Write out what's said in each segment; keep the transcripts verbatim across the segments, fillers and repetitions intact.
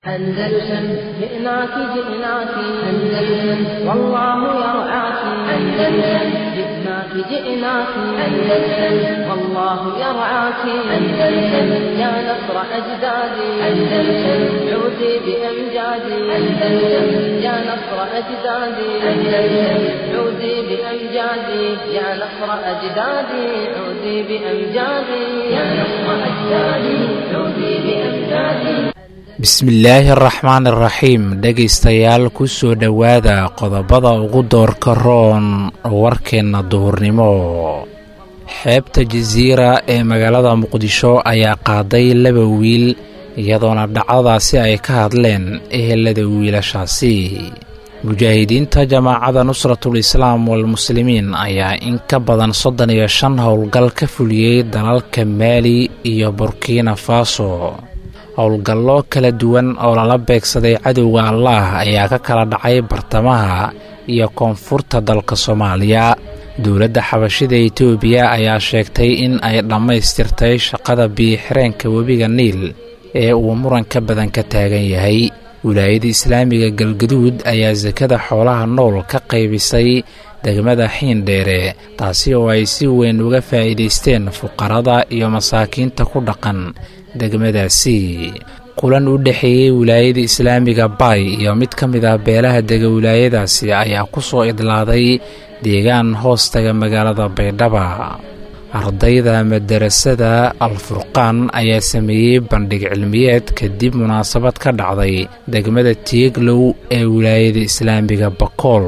أندلسن جئناك جئناك أندلسن والله يرعاك أندلسن جئناك جئناك أندلسن والله يرعاك أندلسن يا نصر أجدادي أندلسن عودي بأمجادي أندلسن يا نصر أجدادي أندلسن عودي بأمجادي يا نصر أجدادي عودي بأمجادي يا نصر أجدادي عودي بأمجادي. bismillaahi araxmaan iraxiim dhegaystayaal ku soo dhowaada qodobada ugu doorka roon warkeenna duhurnimo. xeebta jasiira ee magaalada muqdisho ayaa qaaday laba wiil iyadoona dhacdadaasi ay ka hadleen ehelada wiilashaasi. mujaahidiinta jamaacada nusratul islaam walmuslimiin ayaa in ka badan soddon iyo shan howlgal ka fuliyey dalalka maali iyo burkina faso. howlgallo kala duwan oo lala beegsaday cadowga allaah ayaa ka kala dhacay bartamaha iyo koonfurta dalka soomaaliya. dowladda xabashida etoobiya ayaa sheegtay in ay dhammaystirtay shaqada biyo-xireenka webiga niil ee uu muranka badan ka taagan yahay. wilaayada islaamiga galgaduud ayaa sakada xoolaha nool ka qaybisay degmada xiindheere, taasi oo ay si weyn uga faa'iidaysteen fuqarada iyo masaakiinta ku dhaqan degmadaasi. kulan u dhexeeyey wilaayada islaamiga baay iyo mid ka mid ah beelaha dega wilaayadaasi ayaa ku soo idlaaday deegaan hoostaga magaalada baydhaba. ardayda madarasada alfurqaan ayaa sameeyey bandhig cilmiyeed kadib munaasabad ka dhacday degmada tieglow ee wilaayada islaamiga bakool.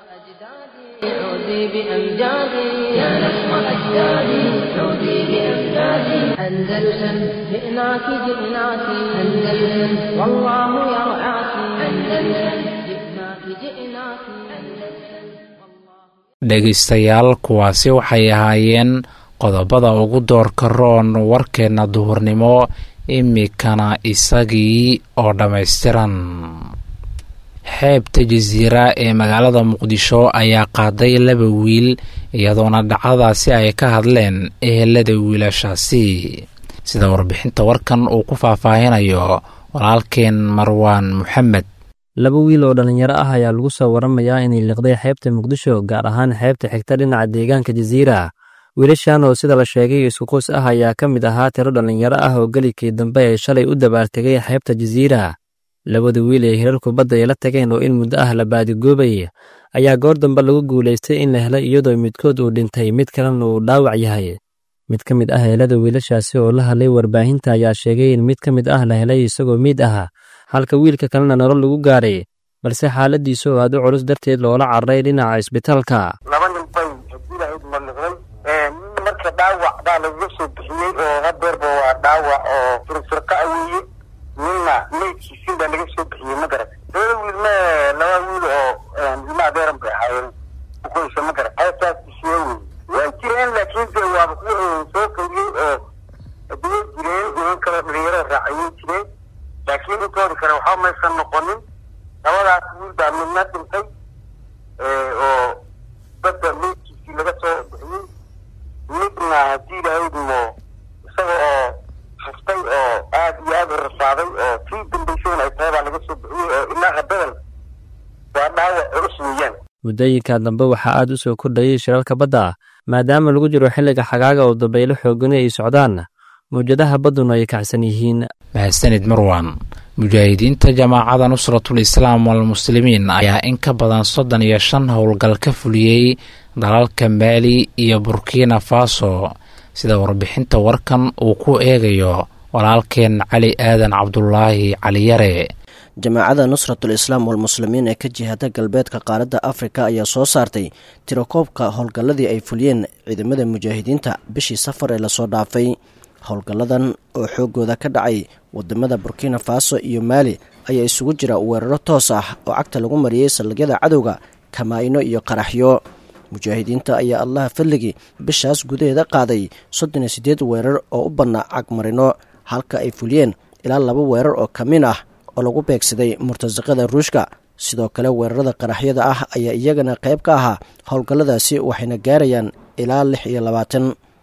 أندلسن جئناك جئناك أندلسن والله يرعاك أندلسن جئناك جئناك أندلسن. dhegaystayaal kuwaasi waxay ahaayeen qodobada ugu doorka roon warkeenna duhurnimo, imikana isagii oo dhammaystiran. xeebta jasiira ee magaalada muqdisho ayaa qaaday laba wiil iyadoona dhacdadaasi ay ka hadleen ehelada wiilashaasi, sida warbixinta warkan uu ku faahfaahinayo walaalkeen marwaan moxamed. laba wiil oo dhallinyaro ah ayaa lagu soo waramayaa inay liqday xeebta muqdisho, gaar ahaan xeebta xigta dhinaca deegaanka jasiira. wiilashan oo sida la sheegay isku qoys ah ayaa ka mid ahaa tiro dhallinyaro ah oo gelikii dambe ay shalay u dabaartegay xeebta jasiira. labada wiil ee hirarku badda ay la tageen oo in muddo ah la baadigoobay ayaa goor dambe lagu guulaystay in la helay iyadoo midkood uu dhintay mid kalena uu dhaawac yahay. mid ka mid ah helada wiilashaasi oo la hadlay warbaahinta ayaa sheegay in mid ka mid ah la helay isagoo miid ah, halka wiilka kalena nolol lagu gaaray, balse xaaladiisu oo aad u culus darteed loola cararay dhinaca isbitaalka. laba nin bay hadiilahayd maliqday marka dhaawac baa lagaga soo bixiyey oo hadeerba waa dhaawac oo firfirqa weeye. nina meydkiisiin baa laga soo bixiyey ma garat. labada wiil me laba wiil oo ilma adeeran bay ahaayeen ukoysa ma garat. heestaas isiye wey way jireen, laakiin de waaba kuwa soo kawiyey oo adiyay jireen. niman kaloo dhalinyaro raacayay jireen, laakiin intooda kale waxaa maysan noqonin. labadaas wiil baa midna dhintay oo badda meydkiisii laga soo bixiyey, midna hadii lahayd mo isaga oo haftay oo aad iyo aad u rasaaday oo sii dambaysayna ay tahay baa laga soo bixiyey oo ilaa habadan waa dhaawac culus weeyaan. muddooyinka dambe waxaa aad u soo kordhayay shirarka badda, maadaama lagu jiro xilliga xagaaga oo dabaylo xoogani ay socdaan, mawjadaha badduna ay kacsan yihiin. mahadsanid marwan. mujaahidiinta jamaacada nusratul islaam walmuslimiin ayaa in ka badan soddon iyo shan howlgal ka fuliyey dalalka maali iyo burkina faso, sida warbixinta warkan uu ku eegayo walaalkeen cali aadan cabdulaahi caliyare. jamaacada nusratul islaam walmuslimiin ee ka jihada galbeedka qaaradda afrika ayaa soo saartay tirakoobka howlgalladii ay fuliyeen ciidamada mujaahidiinta bishii safar ee lasoo dhaafay. howlgalladan oo xoogooda ka dhacay wadamada burkina faso iyo maali ayaa isugu jira weeraro toos ah oo cagta lagu mariyey saldhigyada cadowga, kamaa-ino iyo qaraxyo. mujaahidiinta ayaa allaha fadligii bishaas gudaheeda qaaday soddon iyo siddeed weerar oo u badnaa cagmarino, halka ay fuliyeen ilaa laba weerar oo kamin ah oo lagu beegsaday murtasaqada ruushka. sidoo kale weerarada qaraxyada ah ayaa iyagana qayb ka ahaa howlgalladaasi, waxayna gaarayaan ilaa lix iyo labaatan.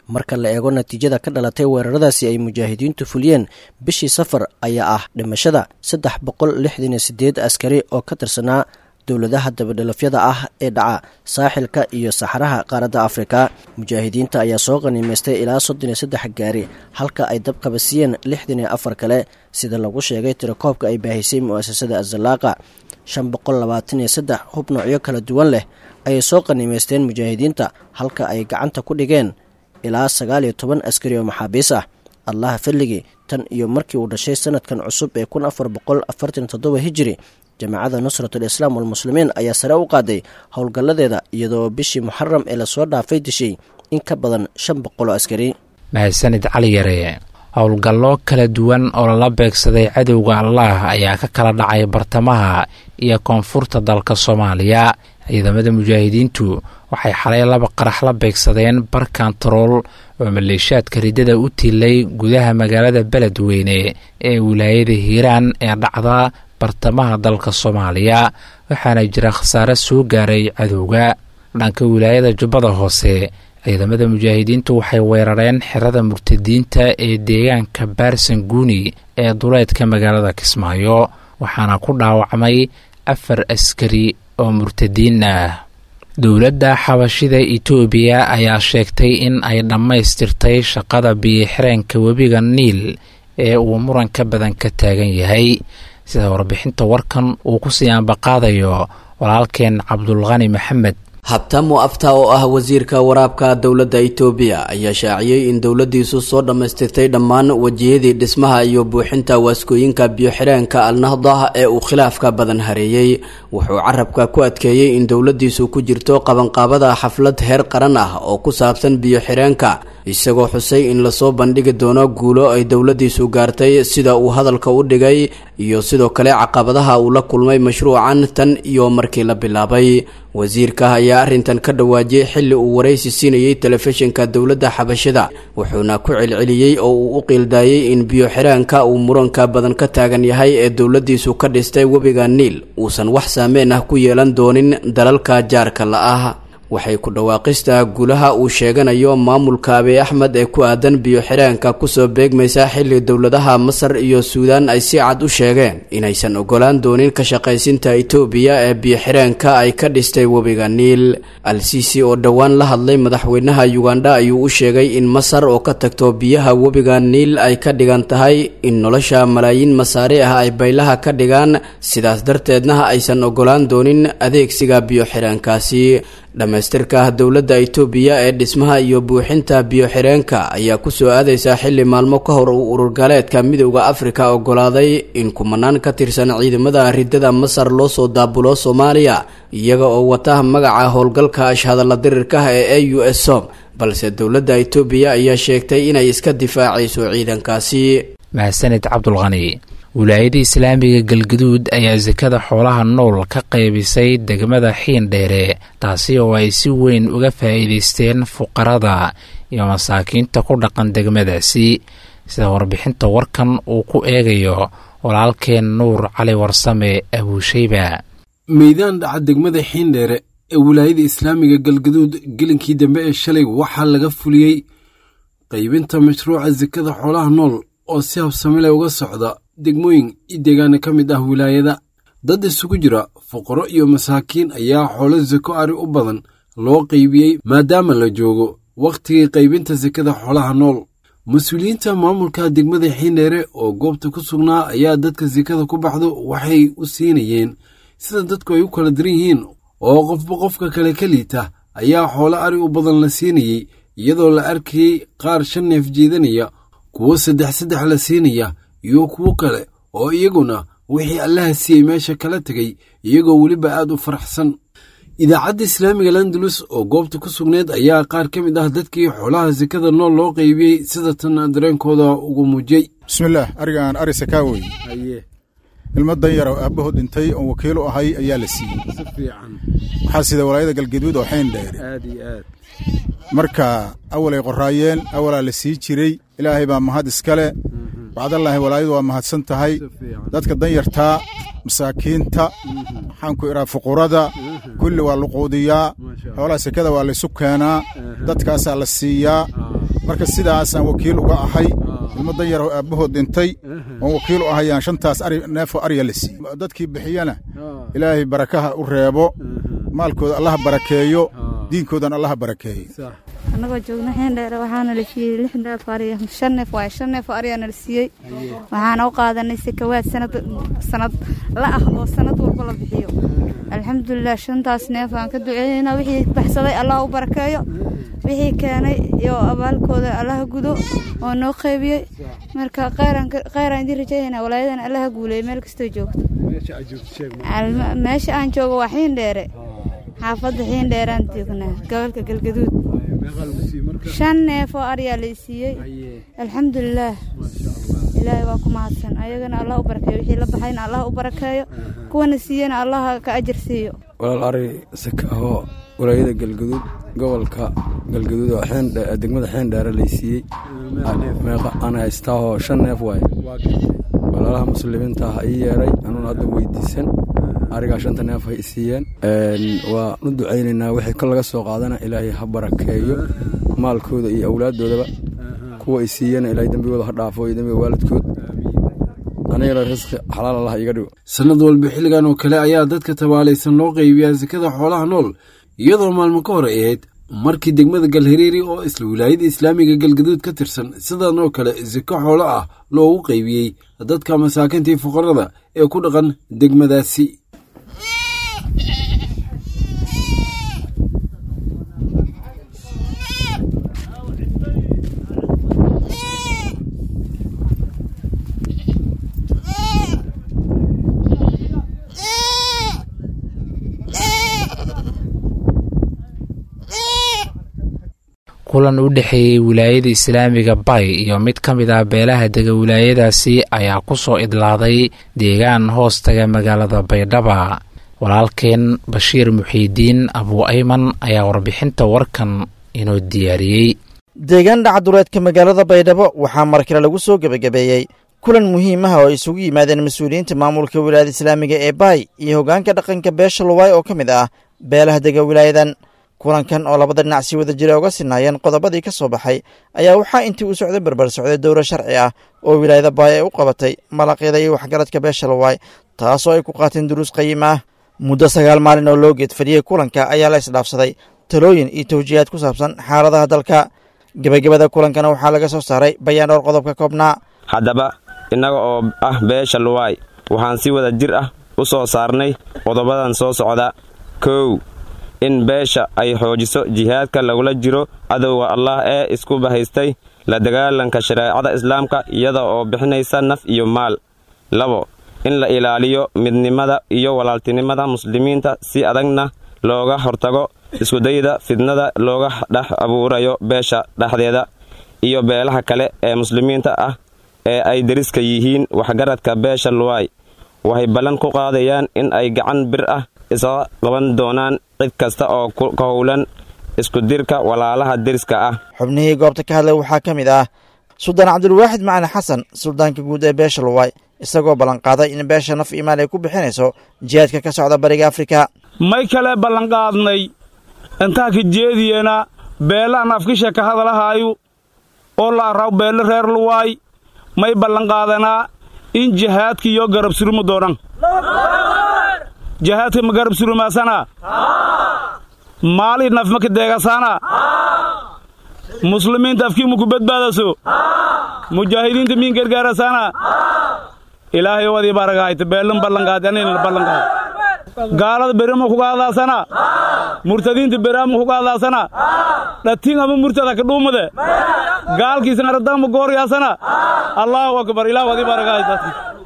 marka la eego natiijada ka dhalatay weeraradaasi ay mujaahidiintu fuliyeen bishii safar ayaa ah dhimashada saddex boqol lixdan iyo sideed askari oo ka tirsanaa dowladaha dabadhalafyada ah ee dhaca saaxilka iyo saxaraha qaaradda afrika. mujaahidiinta ayaa soo qaniimaystay ilaa soddon iyo saddex gaari halka ay dabqaba siiyeen lixdan iyo afar kale sida lagu sheegay tirakoobka ay baahisay mu'asasada azalaaqa. shan boqol labaatan iyo saddex hub noocyo kala duwan leh ayay soo qaniimaysteen mujaahidiinta halka ay gacanta ku dhigeen ilaa sagaal iyo toban askari oo maxaabiis ah. allaha fadligii tan iyo markii uu dhashay sanadkan cusub ee kun afar boqol afartan toddoba hijiri jamaacada nusratul islaam walmuslimiin ayaa sare u qaaday howlgalladeeda iyadoo bishii muxaram ee lasoo dhaafay dishay in ka badan shan boqol oo askari. mahadsanid cali yare. howlgallo kala duwan oo lala beegsaday cadowga allaah ayaa ka kala dhacay bartamaha iyo koonfurta dalka soomaaliya. ciidamada mujaahidiintu waxay xalay laba qarax la beegsadeen bar kantarool oo maleeshaadka riddada u tiilay gudaha magaalada beledweyne ee wilaayada hiiraan ee dhacda bartamaha dalka soomaaliya, waxaana jira khasaare soo gaaray cadowga. dhanka wilaayada jubbada hoose ciidamada mujaahidiintu waxay weerareen xerada murtadiinta ee deegaanka baarsanguuni ee duleedka magaalada kismaayo, waxaana ku dhaawacmay afar askari oo murtadiin ah. dowladda xabashida itoobiya ayaa sheegtay in ay dhammaystirtay shaqada biyo-xireenka webiga niil ee uu muranka badan ka taagan yahay, sida warbixinta warkan uu ku sii aanbaqaadayo walaalkeen cabdulqani maxamed. habtamo afta oo ah wasiirka waraabka dowladda Itoobiya ayaa shaaciyay in dowladdiisu soo dhamaystirtay dhammaan wajiyadii dhismaha iyo buuxinta waaskooyinka biyo-xireenka Al-Nahda ee uu khilaafka badan hareeyay. wuxuu carabka ku adkeeyay in dowladdiisu ku jirto qabanqaabada xaflad heer qaran ah oo ku saabsan biyo-xireenka, isagoo xusay in lasoo bandhigi doono guulo ay dowladdiisu gaartay sida uu hadalka u dhigay iyo sidoo kale caqabadaha uu la kulmay mashruucan tan iyo markii la bilaabay. wasiirka ayaa arrintan ka dhawaajiyay xilli uu waraysi siinayay telefishinka dowladda xabashida, wuxuuna ku celceliyey oo uu u qiildaayay in biyo-xireenka uu muranka badan ka taagan yahay ee dowladdiisu ka dhistay webiga niil uusan wax saameyn ah ku yeelan doonin dalalka jaarka la ah. waxay ku dhawaaqista guulaha uu sheeganayo maamulka Abiy Ahmed ee ku aadan biyo-xireenka kusoo beegmaysa xilli dowladaha Masar iyo Suudaan ay si cad u sheegeen inaysan ogolaan doonin ka shaqaysinta Itoobiya ee biyo-xireenka ay ka dhistay webiga Niil. Al-Sisi oo dhawaan la hadlay madaxweynaha Uganda ayuu u sheegay in Masar oo ka tagto biyaha webiga Niil ay ka dhigan tahay in nolosha malaayiin masaari ah ay baylaha ka dhigaan, sidaas darteedna aysan ogolaan doonin adeegsiga biyo-xireenkaasi. dhamaystirka dowladda Itoobiya ee dhismaha iyo buuxinta biyo-xireenka ayaa ku soo aadaysa xilli maalmo ka hor uu urur galeedka midowga Afrika ogolaaday in kumanaan ka tirsan ciidamada riddada Masar loo soo daabulo Soomaaliya iyaga oo wata magaca howlgalka ashhadalla dirirka ee A U S O M, balse dowladda Itoobiya ayaa sheegtay inay iska difaacayso ciidankaasi. mahadsanid cabdulqani. wilaayada islaamiga galgaduud ayaa sakada xoolaha nool ka qaybisay degmada xiindheere, taasi oo ay si weyn uga faa'iidaysteen fuqarada iyo masaakiinta ku dhaqan degmadaasi, sida warbixinta warkan uu ku eegayo walaalkeen nuur cali warsame abuushayba. meydaan dhaca degmada xiindheere ee wilaayada islaamiga galgaduud gelinkii dambe ee shalay waxaa laga fuliyey qaybinta mashruuca sakada xoolaha nool oo si habsamile uga socda degmooyin iyo deegaana ka mid ah wilaayada. dad isugu jira fuqaro iyo masaakiin ayaa xoolo sako ari u badan loo qaybiyey maadaama la joogo wakhtigii qaybinta sakada xoolaha nool. mas-uuliyiinta maamulka degmada xiindheere oo goobta ku sugnaa ayaa dadka sakada ku baxdo waxay u siinayeen sida dadku ay u kala diran yihiin, oo qofba qofka kale ka liita ayaa xoolo ari u badan la siinayey, iyadoo la arkayey qaar shan neef jeedanaya, kuwo saddex saddex la siinaya iyo kuwo kale oo iyaguna wixii allaha siiyey meesha kala tegay iyagoo weliba aad u faraxsan. idaacadda islaamiga landalus oo goobta ku sugneed ayaa qaar ka mid ah dadkii xoolaha sakada nool loo qaybiyey sida tan dareenkooda ugu muujiyey. bismillaah, arigaan ari sakaawey ilmo danyar oo aabbahood dhintay oon wakiil u ahay ayaa la siiyey. si fiican waxaa sida walaayada galgaduud oo xiindheere aad iyo aad marka awalay qoraayeen awalaa la sii jiray. ilaahay baa mahad iskale. bacdallaahi walaayadu waa mahadsan tahay. dadka danyartaa masaakiinta waxaan ku idhaa fuqurada kulli waa la quudiyaa. xoolaha sekada waa laysu keenaa, dadkaasaa la siiyaa. marka sidaasaan wakiil uga ahay ilmo danyar oo aabbahood dhintay oon wakiil u ahayaan shantaas ari neefoo ariya la siiyey dadkii bixiyana ilaahay barakaha u reebo maalkooda allaha barakeeyo diinkoodana allaha barakeeyo annagoo joogna xiindheere waxaana la siiyey lix neef ariya shan neef waaye shan neef ariyaana la siiyey waxaana u qaadanay sakawaad sanad sanad la ah oo sanad walba la bixiyo alxamdulilah shantaas neef aan ka duceeynaa wixii baxsaday allah u barakeeyo wixii keenay iyo abaalkooda allaha gudo oo noo qaybiyey marka khayran idin rajaynaa walaayadana allaha guuleeyo meel kastoo joogto meesha aan joogo waa xiindheere xaafadda xiindheeraan joognaa gobolka galgaduud shan neef oo ariyaa la siiyey alxamdulilaah ilaahay waa ku mahadsan ayagana allah u barakeeyo wixii la baxayna allah u barakeeyo kuwana siiyana allah ka ajar siiyo walaal ari saka ahoo walaayada galgaduud gobolka galgaduud oo degmada xiindheere la siiyey meeqa aan haystaahoo shan neef waaye walaalaha muslimiinta ah ii yeeray anuuna hadda weydiisan arigaa shanta neef hay siiyeen waa u ducaynaynaa wixii ka laga soo qaadana ilaahay ha barakeeyo maalkooda iyo awlaaddoodaba kuwa ay siiyeen ilaahay dembigooda ha dhaafo iyo dembiga waalidkood anigana risqi xalaal allah iga dhigo sanad walba xilligan oo kale ayaa dadka tabaalaysan loo qaybiyaa sakada xoolaha nool iyadoo maalmo ka hor ay ahayd markii degmada galhareeri oo isla wilaayada islaamiga galgaduud ka tirsan sidan oo kale sako xoolo ah loogu qaybiyey dadka masaakiintii fuqarada ee ku dhaqan degmadaasi kulan u dhexeeyey wilaayada islaamiga bay iyo mid ka mid ah beelaha dega wilaayadaasi ayaa ku soo idlaaday deegaan hoostaga magaalada baydhaba walaalkeen bashiir muxiidiin abuu ayman ayaa warbixinta warkan inoo diyaariyey deegaan dhacaduleedka magaalada baydhabo waxaa markale lagu soo gebagabeeyey kulan muhiim ah oo ay isugu yimaadeen mas-uuliyiinta maamulka wilaayada islaamiga ee bay iyo hoggaanka dhaqanka beesha luwaay oo ka mid ah beelaha dega wilaayadan kulankan oo labada dhinac si wada jira uga sinaayeen qodobadii ka soo baxay ayaa waxaa intii uu socday barbar socday dowro sharci ah oo wilaayada baay ay u qabatay malaqyada iyo waxgaradka beesha luwaay taasoo ay ku qaateen duruus qayim ah muddo sagaal maalin oo loo geed fadhiyey kulanka ayaa la isdhaafsaday talooyin iyo tawjiihaad ku saabsan xaaladaha dalka gebagabada kulankana waxaa laga soo saaray bayaan dhowr qodob ka koobnaa haddaba innaga oo ah beesha luwaay waxaan si wada jir ah u soo saarnay qodobadan soo socda kow in beesha ay xoojiso jihaadka lagula jiro cadowga allah ee isku bahaystay la dagaalanka shareecada islaamka iyada oo bixinaysa naf iyo maal labo in la ilaaliyo midnimada iyo walaaltinimada muslimiinta si adagna looga hortago iskudayda fidnada looga dhex abuurayo beesha dhexdeeda iyo beelaha kale ee muslimiinta ah ee ay deriska yihiin waxgaradka beesha luwaay waxay ballan ku qaadayaan in ay gacan bir ah isaga qaban doonaan cid kasta oo ka howlan isku dirka walaalaha deriska ah xubnihii goobta ka hadlay waxaa ka mid ah suldaan cabdulwaaxid macali xasan suldaanka guud ee beesha luwaay isagoo ballanqaaday in beesha naf iimaan ay ku bixinayso jihaadka ka socda bariga afrika may kale ballanqaadnay intaa ka jeediyeena beelahan afkisha ka hadalahaayu oo la araaw beelle reer luwaay may ballanqaadanaa in jihaadka iyo garab suruma doonan jihaadka ma garab surumaasana maali naf ma ka deegasaana muslimiinta afkii ma ku badbaadaso mujaahidiinta miin gargaarasaana ilaahay wadii baragahayta beellan ballanqaad anayna ballanqaad gaalada beri ma kuga hadlaasana murtadiinta beraa ma kuga hadlaasana dhatiin ama murtada ka dhuumade gaalkiisana radaa ma gooryaasana allaahu akbar ilaah wadii baragahayta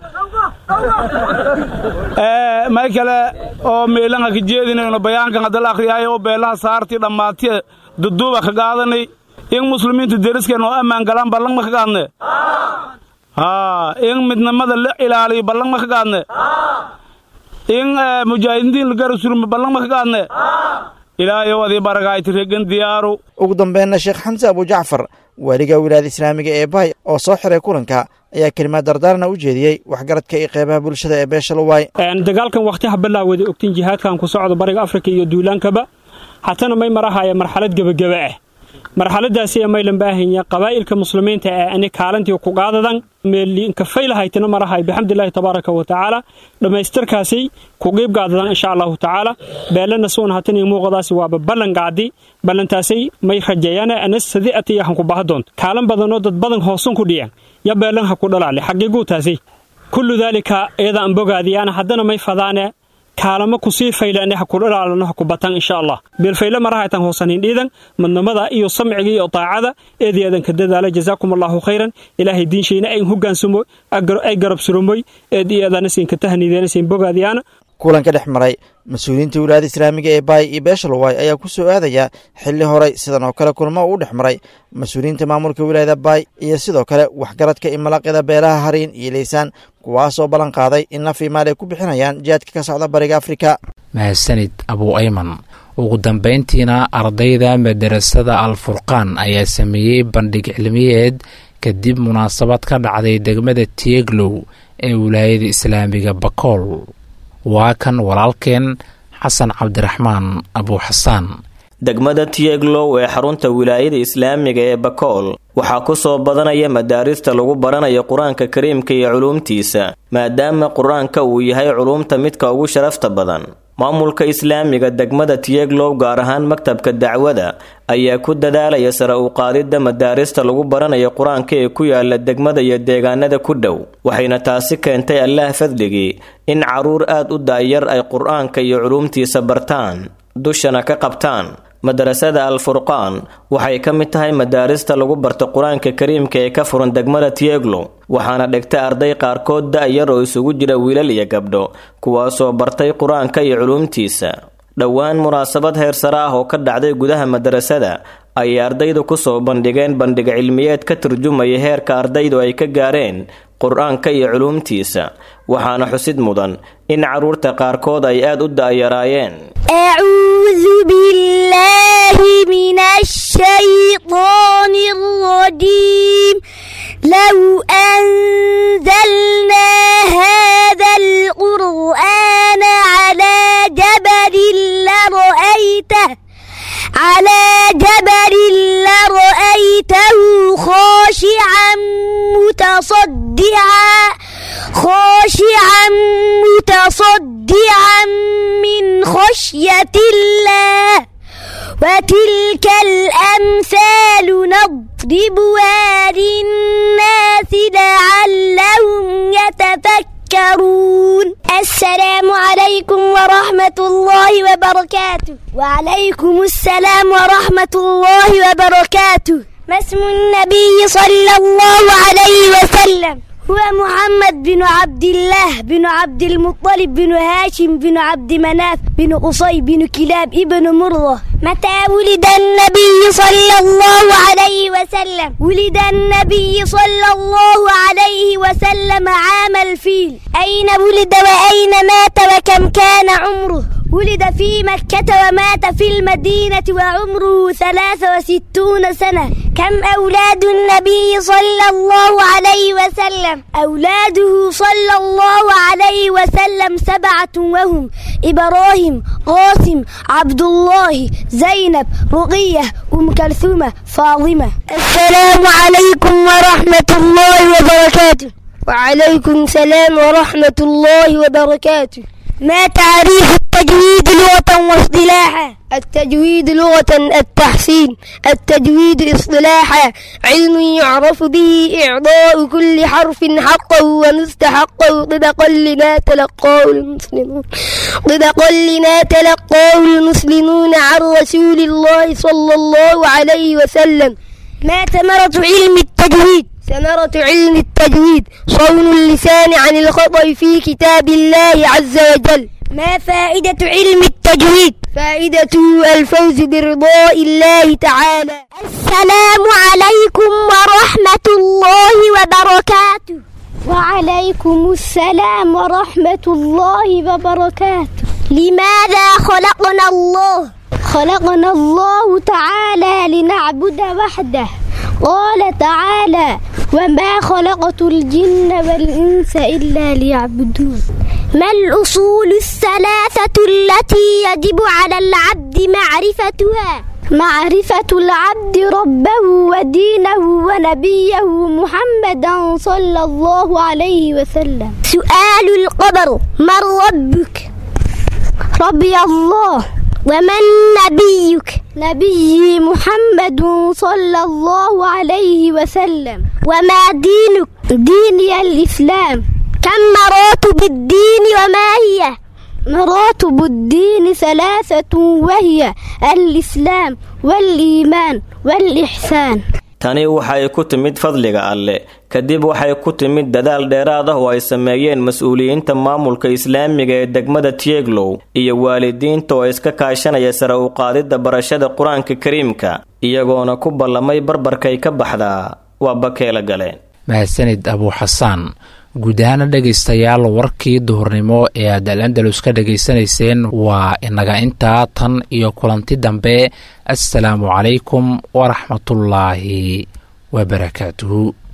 may kale oo meelanka ka jeedinayno bayaankan hadda la akhriyaayo oo beelaha saartii dhammaantiya duduuba ka qaadanay in muslimiinta deriskeenna oo ammaan galaan ballan ma ka qaadne haa in midnimada la ilaaliyo ballan ma ka qaadne in mujaahidiintiin la garab surma ballan ma ka qaadne ilaahay wadii baragaayta reegan diyaaru ugu dambeynna sheekh xamse abujacfar waaliga wilaayada islaamiga ee baay oo soo xiray kulanka ayaa kelimaad dardaarna u jeediyey waxgaradka iyo qeybaha bulshada ee beesha luwaay dagaalkan wakhtiha bilaawada ogtiin jihaadkan ku socdo bariga afrika iyo duulaankaba hatana may marahaya marxalad gebageba ah marxaladaasi ay maylan baahanya qabaa'ilka muslimiinta ee ani kaalantii ku qaadadan meelin ka faylahaytana marahay bihamdillahi tabaaraka wa taala dhameystirkaasi ku qeyb qaadadan insha Allah taala beelana soon hatani muuqadaasi waa ballan qaadi ballantaasi may rajayana anas sadiati yahan ku bahdoon kaalan badan oo dad badan hoosan ku dhiyaan ya beelan ha ku dhalaale xaqiiqo taasi kullu dalika iyada aan bogaadiyana hadana may fadaana kaalama ku sii faylaana ha ku dhalaalana ha ku batan insha Allah bil fayla marahaytan hoosanin dhiidan madnamada iyo samciga iyo taacada eedeedan ka dadaala jazaakumullahu khayran ilaahi diinshayna ay hoggaansumo ay garab surumoy eedeedana siin ka tahniideen siin bogaadiyana kulanka dhex maray mas-uuliyiinta wilaayada islaamiga ee baay iyo beesha luwaay ayaa ku soo aadaya xilli horey sidan oo kale kulmo uu dhex maray mas-uuliyiinta maamulka wilaayada baay iyo sidoo kale waxgaradka iyo malaqyada beelaha hariin iyo leysaan kuwaasoo ballan qaaday in naf iyo maal ay ku bixinayaan jihaadka ka socda bariga afrika. mahadsanid abuu ayman. ugu dambayntiina ardayda madarasada alfurqaan ayaa sameeyey bandhig cilmiyeed kadib munaasabad ka dhacday degmada tieglow ee wilaayada islaamiga bakool. waa kan walaalkeen xasan cabdiraxmaan abuu xasaan. degmada tieglow ee xarunta wilaayada islaamiga ee bakool waxaa ku soo badanaya madaarista lagu baranayo qur-aanka kariimka iyo culuumtiisa maadaama qur-aanka uu yahay culuumta midka ugu sharafta badan. maamulka islaamiga degmada tieglow gaar ahaan maktabka dacwada ayaa ku dadaalaya sare u qaadidda madaarista lagu baranayo qur-aanka ee ku yaala degmada iyo deegaanada ku dhow waxayna taasi keentay allaah fadligii in caruur aad u daayar ay qur-aanka iyo culuumtiisa bartaan dushana ka qabtaan. madarasada alfurqaan waxay ka mid tahay madaarista lagu barto qur-aanka kariimka ee ka furan degmada tieglow waxaana dhigta arday qaarkood da-yar oo isugu jira wiilal iyo gabdho kuwaasoo bartay qur-aanka iyo culuumtiisa. dhowaan munaasabad heer sare ah oo ka dhacday gudaha madarasada ayay ardaydu kusoo bandhigeen bandhig cilmiyeed ka turjumaya heerka ardaydu ay ka gaareen qur-aanka iyo culuumtiisa waxaana xusid mudan in caruurta qaarkood ay aad u da-yaraayeen. a'uudu billaahi minash shaytaanir rajiim law anzalnaa haadhal qur'aana calaa jabalin lara'aytahu على جبل لرأيته خاشعا متصدعا خاشعا متصدعا من خشية الله وتلك الأمثال نضربها للناس لعلهم يتفكرون. السلام عليكم ورحمة الله وبركاته. وعليكم السلام ورحمة الله وبركاته. ما اسم النبي صلى الله عليه وسلم؟ هو محمد بن عبد الله بن عبد المطلب بن هاشم بن عبد مناف بن قصي بن كلاب ابن مرة. متى ولد النبي صلى الله عليه وسلم؟ ولد النبي صلى الله عليه وسلم عام الفيل. أين ولد وأين مات وكم كان عمره؟ ولد في مكة ومات في المدينة وعمره ثلاث وستون سنة. كم أولاد النبي صلى الله عليه وسلم؟ أولاده صلى الله عليه وسلم سبعة وهم إبراهيم قاسم عبد الله زينب رقية أم كلثوم فاطمة. السلام عليكم ورحمة الله وبركاته. وعليكم السلام ورحمة الله وبركاته. ما تعريف التجويد لغة واصطلاحا؟ التجويد لغة التحسين، التجويد اصطلاحا علم يعرف به إعطاء كل حرف حقه ومستحقه طبقا لما تلقاه المسلمون طبقا لما تلقاه المسلمون عن رسول الله صلى الله عليه وسلم. ما ثمرة علم التجويد؟ ثمرة علم التجويد صون اللسان عن الخطأ في كتاب الله عز وجل. ما فائدة علم التجويد؟ فائدته الفوز برضاء الله تعالى. السلام عليكم ورحمة الله وبركاته. وعليكم السلام ورحمة الله وبركاته. لماذا خلقنا الله؟ خلقنا الله تعالى لنعبد وحده. قال تعالى وما خلقت الجن والإنس إلا ليعبدون. ما الأصول الثلاثة التي يجب على العبد معرفتها؟ معرفة العبد ربه ودينه ونبيه محمدا صلى الله عليه وسلم. سؤال القبر: من ربك؟ ربي الله. ومن نبيك؟ نبي محمد صلى الله عليه وسلم. وما دينك؟ ديني الإسلام. كم مراتب الدين وما هي؟ مراتب الدين ثلاثة وهي الإسلام والإيمان والإحسان. tani waxay ku timid fadliga alle kadib waxay ku timid dadaal dheeraad ah oo ay sameeyeen mas'uuliyiinta maamulka islaamiga ee degmada Tieglow iyo waalidiinta oo iska kaashanaya sare u qaadida barashada quraanka kariimka iyagoona ku ballamay barbarkay ka baxdaa waa bakeela galeen. mahadsanid Abu Xasaan. guud ahaan dhegaystayaal warkii duhurnimo ee aad Al-Andalus ka dhageysanayseen waa inaga intaa tan iyo kulanti dambe. assalaamu calaykum waraxmatullaahi wabarakaatuhu.